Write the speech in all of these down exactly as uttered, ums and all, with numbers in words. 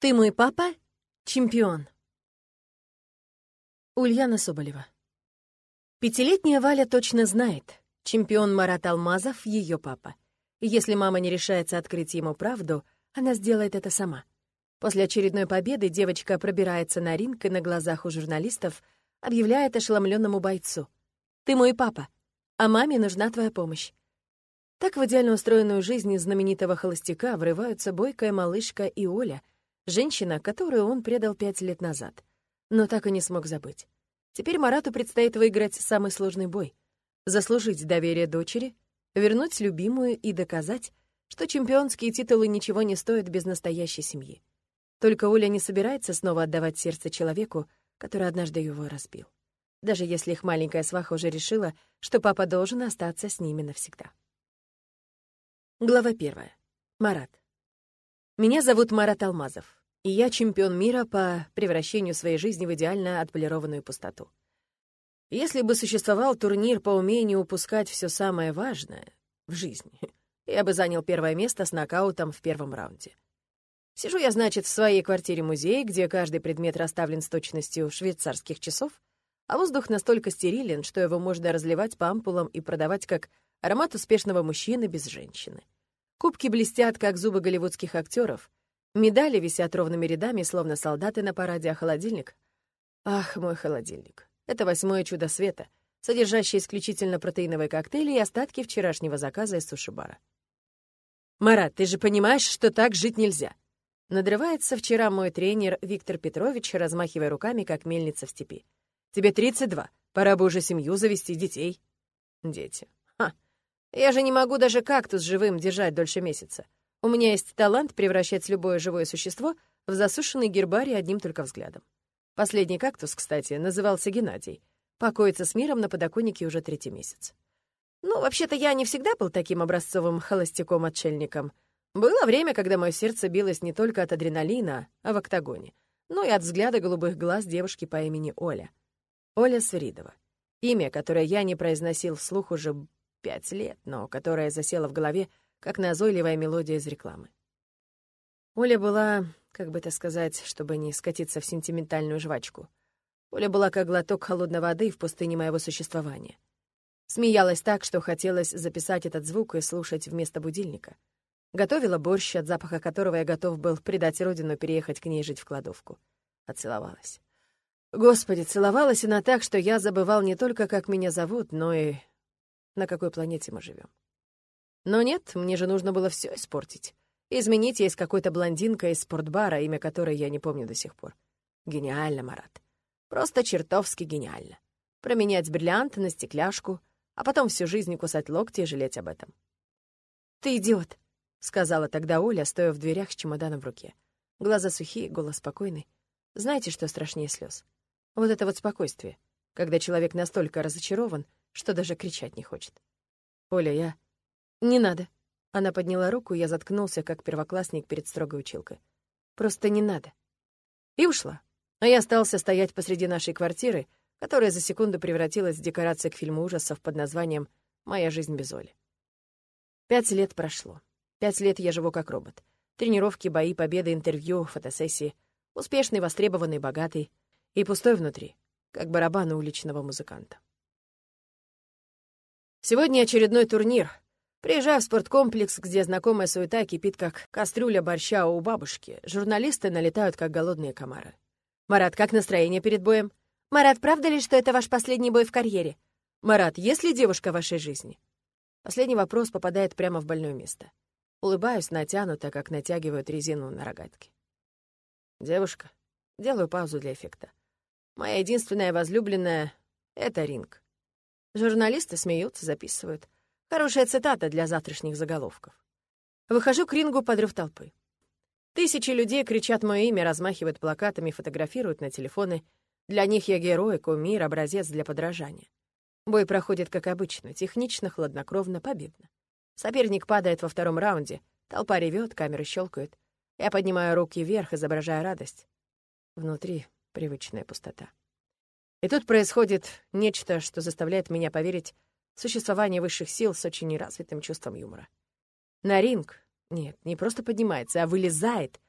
Ты мой папа? Чемпион. Ульяна Соболева. Пятилетняя Валя точно знает, чемпион Марат Алмазов — ее папа. И если мама не решается открыть ему правду, она сделает это сама. После очередной победы девочка пробирается на ринг и на глазах у журналистов объявляет ошеломленному бойцу: «Ты мой папа, а маме нужна твоя помощь». Так в идеально устроенную жизнь знаменитого холостяка врываются бойкая малышка и Оля, женщина, которую он предал пять лет назад, но так и не смог забыть. Теперь Марату предстоит выиграть самый сложный бой, заслужить доверие дочери, вернуть любимую и доказать, что чемпионские титулы ничего не стоят без настоящей семьи. Только Оля не собирается снова отдавать сердце человеку, который однажды его разбил, даже если их маленькая сваха уже решила, что папа должен остаться с ними навсегда. Глава первая. Марат. Меня зовут Марат Алмазов, и я чемпион мира по превращению своей жизни в идеально отполированную пустоту. Если бы существовал турнир по умению упускать все самое важное в жизни, я бы занял первое место с нокаутом в первом раунде. Сижу я, значит, в своей квартире-музее, где каждый предмет расставлен с точностью швейцарских часов, а воздух настолько стерилен, что его можно разливать по ампулам и продавать как аромат успешного мужчины без женщины. Кубки блестят, как зубы голливудских актеров. Медали висят ровными рядами, словно солдаты на параде, а холодильник... Ах, мой холодильник. Это восьмое чудо света, содержащее исключительно протеиновые коктейли и остатки вчерашнего заказа из суши-бара. «Марат, ты же понимаешь, что так жить нельзя!» Надрывается вчера мой тренер Виктор Петрович, размахивая руками, как мельница в степи. «Тебе тридцать два, пора бы уже семью завести, детей». Дети. Ха! Я же не могу даже кактус живым держать дольше месяца. У меня есть талант превращать любое живое существо в засушенный гербарий одним только взглядом. Последний кактус, кстати, назывался Геннадий. Покоится с миром на подоконнике уже третий месяц. Ну, вообще-то я не всегда был таким образцовым холостяком-отшельником. Было время, когда мое сердце билось не только от адреналина, а в октагоне, но и от взгляда голубых глаз девушки по имени Оля. Оля Свиридова. Имя, которое я не произносил вслух уже пять лет, но которое засело в голове, как назойливая мелодия из рекламы. Оля была, как бы это сказать, чтобы не скатиться в сентиментальную жвачку, Оля была как глоток холодной воды в пустыне моего существования. Смеялась так, что хотелось записать этот звук и слушать вместо будильника. Готовила борщ, от запаха которого я готов был предать родину, переехать к ней жить в кладовку. Оцеловалась. Господи, целовалась она так, что я забывал не только, как меня зовут, но и на какой планете мы живем. Но нет, мне же нужно было все испортить. Изменить ей с какой-то блондинкой из спортбара, имя которой я не помню до сих пор. Гениально, Марат. Просто чертовски гениально. Променять бриллиант на стекляшку, а потом всю жизнь кусать локти и жалеть об этом. «Ты идиот», — сказала тогда Оля, стоя в дверях с чемоданом в руке. Глаза сухие, голос спокойный. Знаете, что страшнее слез? Вот это вот спокойствие, когда человек настолько разочарован, что даже кричать не хочет. «Оля, я...» «Не надо». Она подняла руку, и я заткнулся, как первоклассник перед строгой училкой. «Просто не надо». И ушла. А я остался стоять посреди нашей квартиры, которая за секунду превратилась в декорацию к фильму ужасов под названием «Моя жизнь без Оли». Пять лет прошло. Пять лет я живу как робот. Тренировки, бои, победы, интервью, фотосессии. Успешный, востребованный, богатый. И пустой внутри, как барабан у уличного музыканта. Сегодня очередной турнир. Приезжаю в спорткомплекс, где знакомая суета кипит, как кастрюля борща у бабушки. Журналисты налетают, как голодные комары. «Марат, как настроение перед боем?» «Марат, правда ли, что это ваш последний бой в карьере?» «Марат, есть ли девушка в вашей жизни?» Последний вопрос попадает прямо в больное место. Улыбаюсь натянуто, как натягивают резину на рогатке. «Девушка?» Делаю паузу для эффекта. «Моя единственная возлюбленная — это ринг». Журналисты смеются, записывают. Хорошая цитата для завтрашних заголовков. Выхожу к рингу под рев толпы. Тысячи людей кричат мое имя, размахивают плакатами, фотографируют на телефоны. Для них я герой, кумир, образец для подражания. Бой проходит как обычно, технично, хладнокровно, победно. Соперник падает во втором раунде, толпа ревет, камеры щелкают. Я поднимаю руки вверх, изображая радость. Внутри привычная пустота. И тут происходит нечто, что заставляет меня поверить в существование высших сил с очень неразвитым чувством юмора. На ринг, нет, не просто поднимается, а вылезает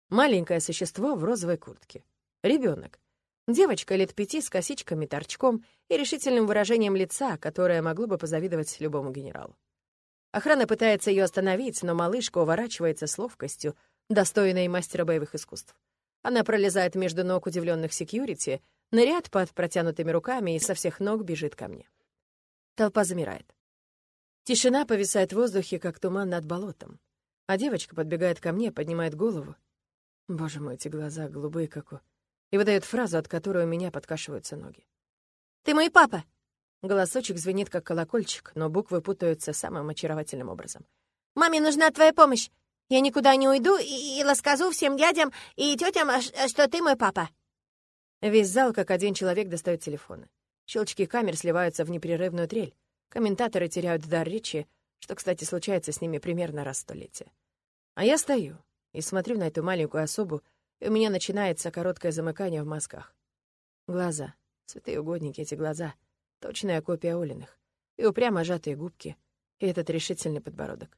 Маленькое существо в розовой куртке. Ребенок. Девочка лет пяти с косичками, торчком и решительным выражением лица, которое могло бы позавидовать любому генералу. Охрана пытается ее остановить, но малышка уворачивается с ловкостью, достойной мастера боевых искусств. Она пролезает между ног удивленных секьюрити, ныряет под протянутыми руками и со всех ног бежит ко мне. Толпа замирает. Тишина повисает в воздухе, как туман над болотом. А девочка подбегает ко мне, поднимает голову. Боже мой, эти глаза голубые, как у... И выдает фразу, от которой у меня подкашиваются ноги. «Ты мой папа!» Голосочек звенит, как колокольчик, но буквы путаются самым очаровательным образом. «Маме нужна твоя помощь. Я никуда не уйду и, и расскажу всем дядям и тетям, что ты мой папа». Весь зал, как один человек, достает телефоны. Щелчки камер сливаются в непрерывную трель. Комментаторы теряют дар речи, что, кстати, случается с ними примерно раз в столетие. А я стою и смотрю на эту маленькую особу, и у меня начинается короткое замыкание в мозгах. Глаза, святые угодники эти глаза, точная копия Олиных, и упрямо сжатые губки, и этот решительный подбородок.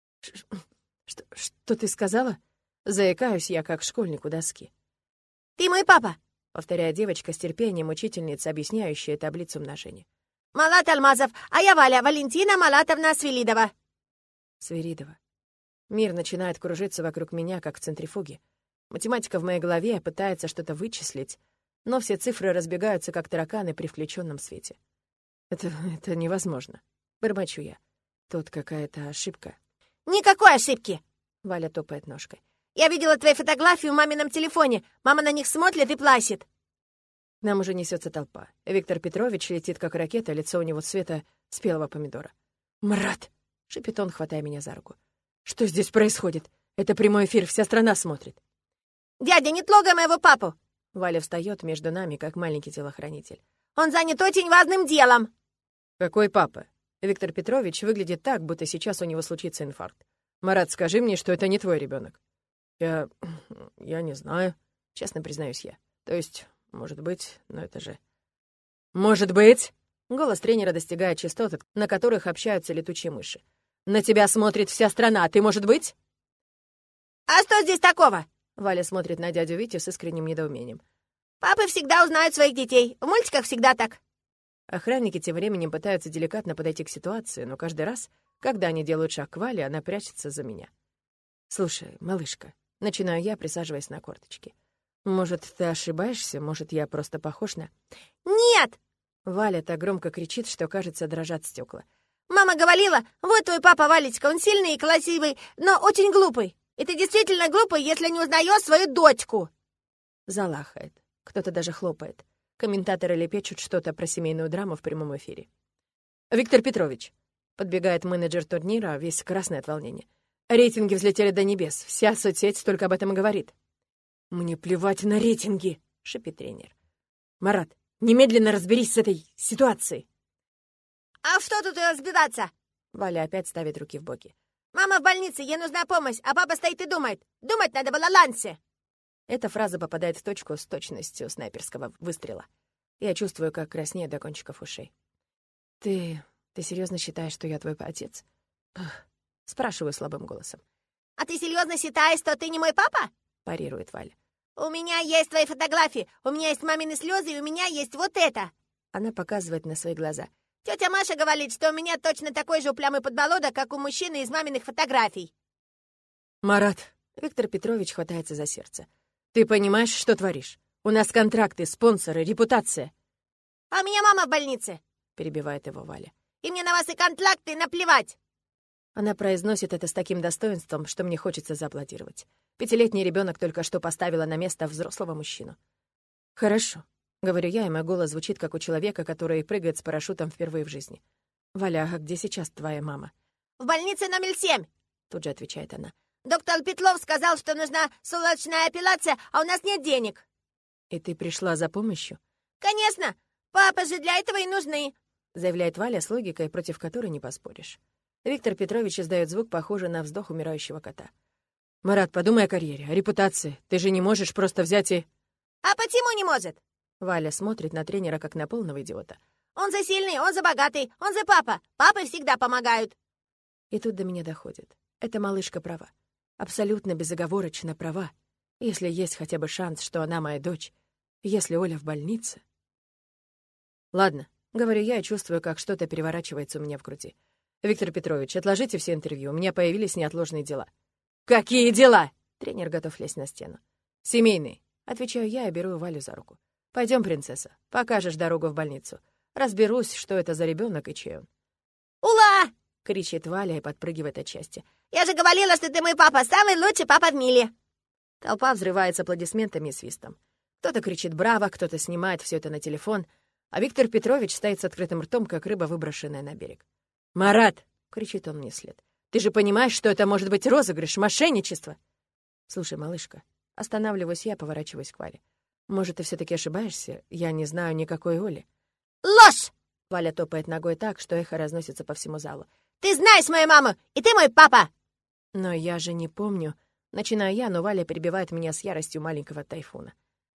Что, что ты сказала? Заикаюсь я, как школьник у доски. «Ты мой папа!» — повторяет девочка с терпением учительницы, объясняющая таблицу умножения. «Малат Алмазов, а я Валя, Валентина Малатовна Свиридова». Свиридова. Мир начинает кружиться вокруг меня, как в центрифуге. Математика в моей голове пытается что-то вычислить, но все цифры разбегаются, как тараканы при включенном свете. Это, это невозможно. Бормочу я. Тут какая-то ошибка. «Никакой ошибки!» — Валя топает ножкой. «Я видела твои фотографии в мамином телефоне. Мама на них смотрит и плачет». Нам уже несется толпа. Виктор Петрович летит, как ракета, лицо у него цвета спелого помидора. «Мрат!» — шепит он, хватая меня за руку. «Что здесь происходит? Это прямой эфир, вся страна смотрит». «Дядя, не трогай моего папу!» Валя встает между нами, как маленький телохранитель. «Он занят очень важным делом!» «Какой папа?» Виктор Петрович выглядит так, будто сейчас у него случится инфаркт. «Марат, скажи мне, что это не твой ребенок. «Я... я не знаю», — честно признаюсь я. «То есть, может быть, но это же...» «Может быть?» Голос тренера достигает частот, на которых общаются летучие мыши. «На тебя смотрит вся страна, ты, может быть?» «А что здесь такого?» Валя смотрит на дядю Витю с искренним недоумением. «Папы всегда узнают своих детей. В мультиках всегда так». Охранники тем временем пытаются деликатно подойти к ситуации, но каждый раз, когда они делают шаг к Вале, она прячется за меня. «Слушай, малышка», — начинаю я, присаживаясь на корточки. «Может, ты ошибаешься? Может, я просто похож на...» «Нет!» Валя так громко кричит, что, кажется, дрожат стекла. «Мама говорила, вот твой папа Валечка, он сильный и красивый, но очень глупый. И ты действительно глупый, если не узнаешь свою дочку!» Залахает. Кто-то даже хлопает. Комментаторы лепечут что-то про семейную драму в прямом эфире. «Виктор Петрович», — подбегает менеджер турнира, весь красный от волнения. «Рейтинги взлетели до небес. Вся соцсеть только об этом и говорит». «Мне плевать на рейтинги», — шипит тренер. «Марат, немедленно разберись с этой ситуацией». «А что тут разбираться?» Валя опять ставит руки в боки. «Мама в больнице, ей нужна помощь, а папа стоит и думает. Думать надо было Лансе». Эта фраза попадает в точку с точностью снайперского выстрела. Я чувствую, как краснеет до кончиков ушей. «Ты... ты серьезно считаешь, что я твой отец?» Ах, спрашиваю слабым голосом. «А ты серьезно считаешь, что ты не мой папа?» парирует Валя. «У меня есть твои фотографии, у меня есть мамины слезы, и у меня есть вот это!» Она показывает на свои глаза. «Тетя Маша говорит, что у меня точно такой же упрямый подбородок, как у мужчины из маминых фотографий». «Марат!» Виктор Петрович хватается за сердце. «Ты понимаешь, что творишь? У нас контракты, спонсоры, репутация». «А у меня мама в больнице!» перебивает его Валя. «И мне на вас и контракты наплевать!» Она произносит это с таким достоинством, что мне хочется зааплодировать. Пятилетний ребенок только что поставила на место взрослого мужчину. «Хорошо», — говорю я, и мой голос звучит, как у человека, который прыгает с парашютом впервые в жизни. «Валя, а где сейчас твоя мама?» «В больнице номер семь», — тут же отвечает она. «Доктор Петлов сказал, что нужна срочная операция, а у нас нет денег». «И ты пришла за помощью?» «Конечно! Папа же для этого и нужны», — заявляет Валя с логикой, против которой не поспоришь. Виктор Петрович издает звук, похожий на вздох умирающего кота. «Марат, подумай о карьере, о репутации. Ты же не можешь просто взять и...» «А почему не может?» Валя смотрит на тренера, как на полного идиота. «Он за сильный, он за богатый, он за папа. Папы всегда помогают». И тут до меня доходит. Эта малышка права. Абсолютно безоговорочно права. Если есть хотя бы шанс, что она моя дочь, если Оля в больнице... Ладно, говорю я и чувствую, как что-то переворачивается у меня в груди. Виктор Петрович, отложите все интервью, у меня появились неотложные дела. Какие дела? Тренер готов лезть на стену. Семейные, отвечаю я и беру Валю за руку. Пойдем, принцесса, покажешь дорогу в больницу. Разберусь, что это за ребенок и чей он. «Ула!» — кричит Валя и подпрыгивает от счастья. «Я же говорила, что ты мой папа, самый лучший папа в мире!» Толпа взрывается аплодисментами и свистом. Кто-то кричит «Браво!», кто-то снимает все это на телефон, а Виктор Петрович стоит с открытым ртом, как рыба, выброшенная на берег. «Марат!» — кричит он мне вслед. «Ты же понимаешь, что это может быть розыгрыш, мошенничество?» «Слушай, малышка», — останавливаюсь я, поворачиваюсь к Вале. «Может, ты все-таки ошибаешься? Я не знаю никакой Оли». «Ложь!» — Валя топает ногой так, что эхо разносится по всему залу. «Ты знаешь мою маму, и ты мой папа!» «Но я же не помню...» Начинаю я, но Валя перебивает меня с яростью маленького тайфуна.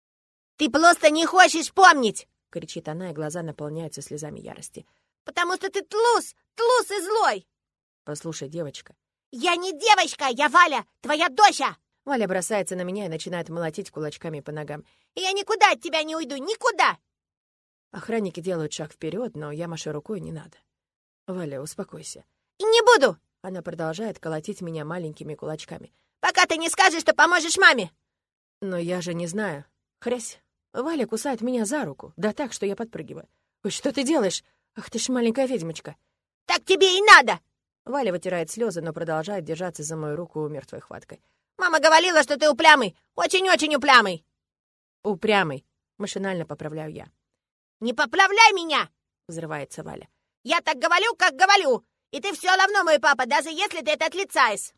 «Ты просто не хочешь помнить!» — кричит она, и глаза наполняются слезами ярости. «Потому что ты тлус, тлус и злой!» «Послушай, девочка...» «Я не девочка, я Валя, твоя доча!» Валя бросается на меня и начинает молотить кулачками по ногам. «И я никуда от тебя не уйду, никуда!» Охранники делают шаг вперед, но я машу рукой, не надо. «Валя, успокойся». «И не буду!» Она продолжает колотить меня маленькими кулачками. «Пока ты не скажешь, что поможешь маме!» «Но я же не знаю». Хрясь. Валя кусает меня за руку, да так, что я подпрыгиваю. «Ой, что ты делаешь? Ах ты ж маленькая ведьмочка!» «Так тебе и надо!» Валя вытирает слезы, но продолжает держаться за мою руку мертвой хваткой. «Мама говорила, что ты упрямый, очень-очень упрямый!» «Упрямый!» — машинально поправляю я. «Не поправляй меня!» — взрывается Валя. «Я так говорю, как говорю, и ты все равно мой папа, даже если ты это отрицаешь!»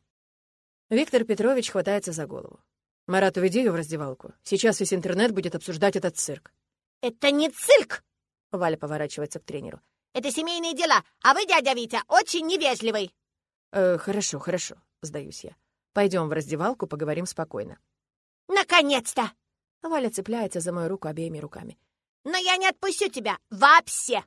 Виктор Петрович хватается за голову. «Марат, уведи ее в раздевалку. Сейчас весь интернет будет обсуждать этот цирк». «Это не цирк!» — Валя поворачивается к тренеру. «Это семейные дела, а вы, дядя Витя, очень невежливый!» «Э, хорошо, хорошо», — сдаюсь я. «Пойдем в раздевалку, поговорим спокойно». «Наконец-то!» Валя цепляется за мою руку обеими руками. «Но я не отпущу тебя! Вообще!»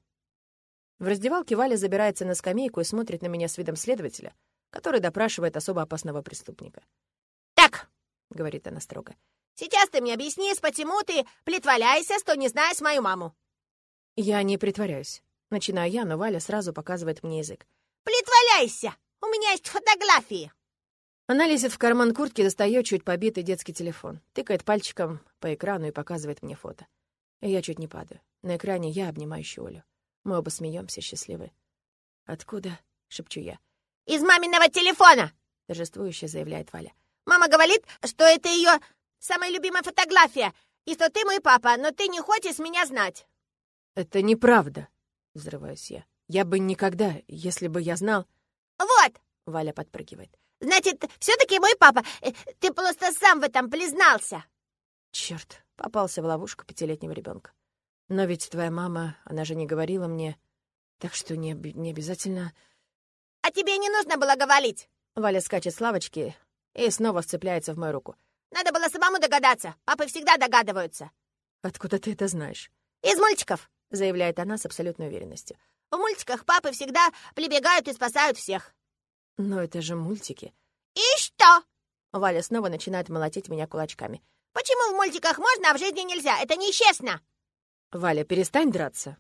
В раздевалке Валя забирается на скамейку и смотрит на меня с видом следователя, который допрашивает особо опасного преступника. «Так!» — говорит она строго. «Сейчас ты мне объяснишь, почему ты притворяешься, что не знаешь мою маму». «Я не притворяюсь». Начинаю я, но Валя сразу показывает мне язык. «Притворяйся! У меня есть фотографии!» Она лезет в карман куртки, достает чуть побитый детский телефон, тыкает пальчиком по экрану и показывает мне фото. И я чуть не падаю. На экране я, обнимающий Олю. Мы оба смеемся, счастливы. «Откуда?» — шепчу я. «Из маминого телефона!» — торжествующе заявляет Валя. «Мама говорит, что это ее самая любимая фотография, и что ты мой папа, но ты не хочешь меня знать». «Это неправда!» — взрываюсь я. «Я бы никогда, если бы я знал...» «Вот!» — Валя подпрыгивает. «Значит, все-таки мой папа. Ты просто сам в этом признался». Черт, попался в ловушку пятилетнего ребенка. Но ведь твоя мама, она же не говорила мне, так что не, не обязательно... «А тебе не нужно было говорить!» Валя скачет с лавочки и снова вцепляется в мою руку. «Надо было самому догадаться. Папы всегда догадываются». «Откуда ты это знаешь?» «Из мультиков», — заявляет она с абсолютной уверенностью. «В мультиках папы всегда прибегают и спасают всех». «Но это же мультики». «И что?» Валя снова начинает молотить меня кулачками. «Почему в мультиках можно, а в жизни нельзя? Это нечестно!» «Валя, перестань драться».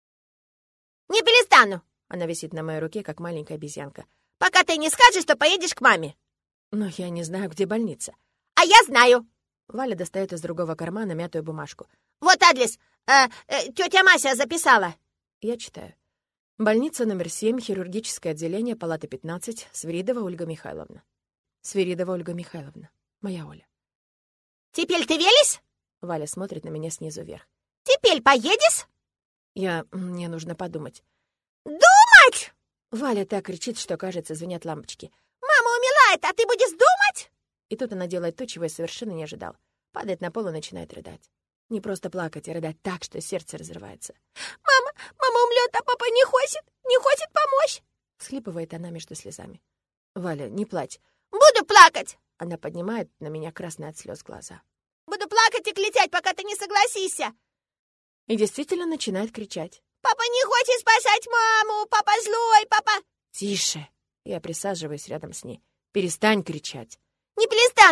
«Не перестану!» Она висит на моей руке, как маленькая обезьянка. «Пока ты не скажешь, что поедешь к маме». «Но я не знаю, где больница». «А я знаю!» Валя достает из другого кармана мятую бумажку. «Вот адрес. Э, э, тетя Мася записала». Я читаю. Больница номер семь, хирургическое отделение, палата пятнадцать, Свиридова Ольга Михайловна. Свиридова Ольга Михайловна. Моя Оля. «Теперь ты велишь?» Валя смотрит на меня снизу вверх. «Теперь поедешь?» Я... Мне нужно подумать. «Думать!» Валя так кричит, что, кажется, звенят лампочки. «Мама умирает, а ты будешь думать?» И тут она делает то, чего я совершенно не ожидал. Падает на пол и начинает рыдать. Не просто плакать, а рыдать так, что сердце разрывается. «Мама, мама умрет, а папа не хочет, не хочет помочь!» Всхлипывает она между слезами. «Валя, не плачь». «Буду плакать!» Она поднимает на меня красные от слез глаза. «Буду плакать и кричать, пока ты не согласишься!» И действительно начинает кричать. «Папа не хочет спасать маму! Папа злой! Папа...» «Тише!» Я присаживаюсь рядом с ней. «Перестань кричать!» «Не перестану!»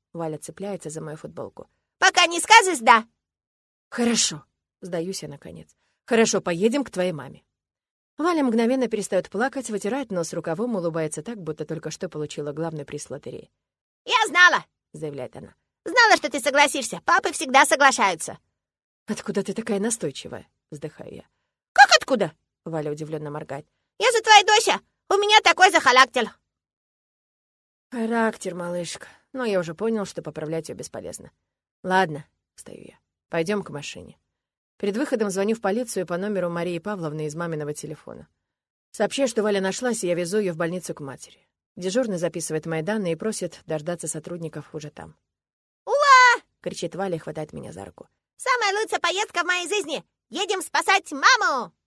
Валя цепляется за мою футболку. «Пока не скажешь, да». «Хорошо», — сдаюсь я наконец. «Хорошо, поедем к твоей маме». Валя мгновенно перестает плакать, вытирает нос рукавом, улыбается так, будто только что получила главный приз лотереи. «Я знала», — заявляет она. «Знала, что ты согласишься. Папы всегда соглашаются». «Откуда ты такая настойчивая?» — вздыхаю я. «Как откуда?» — Валя удивленно моргает. «Я же твоя Дося. У меня такой же характер». «Характер, малышка. Но я уже понял, что поправлять ее бесполезно. Ладно», — встаю я. «Пойдем к машине». Перед выходом звоню в полицию по номеру Марии Павловны из маминого телефона. Сообщаю, что Валя нашлась, и я везу ее в больницу к матери. Дежурный записывает мои данные и просит дождаться сотрудников уже там. «Ура!» — кричит Валя и хватает меня за руку. «Самая лучшая поездка в моей жизни! Едем спасать маму!»